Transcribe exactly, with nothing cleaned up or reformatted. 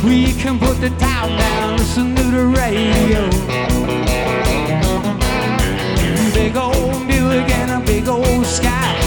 We can put the top down, listen to the radio. Big old Buick and a big old sky.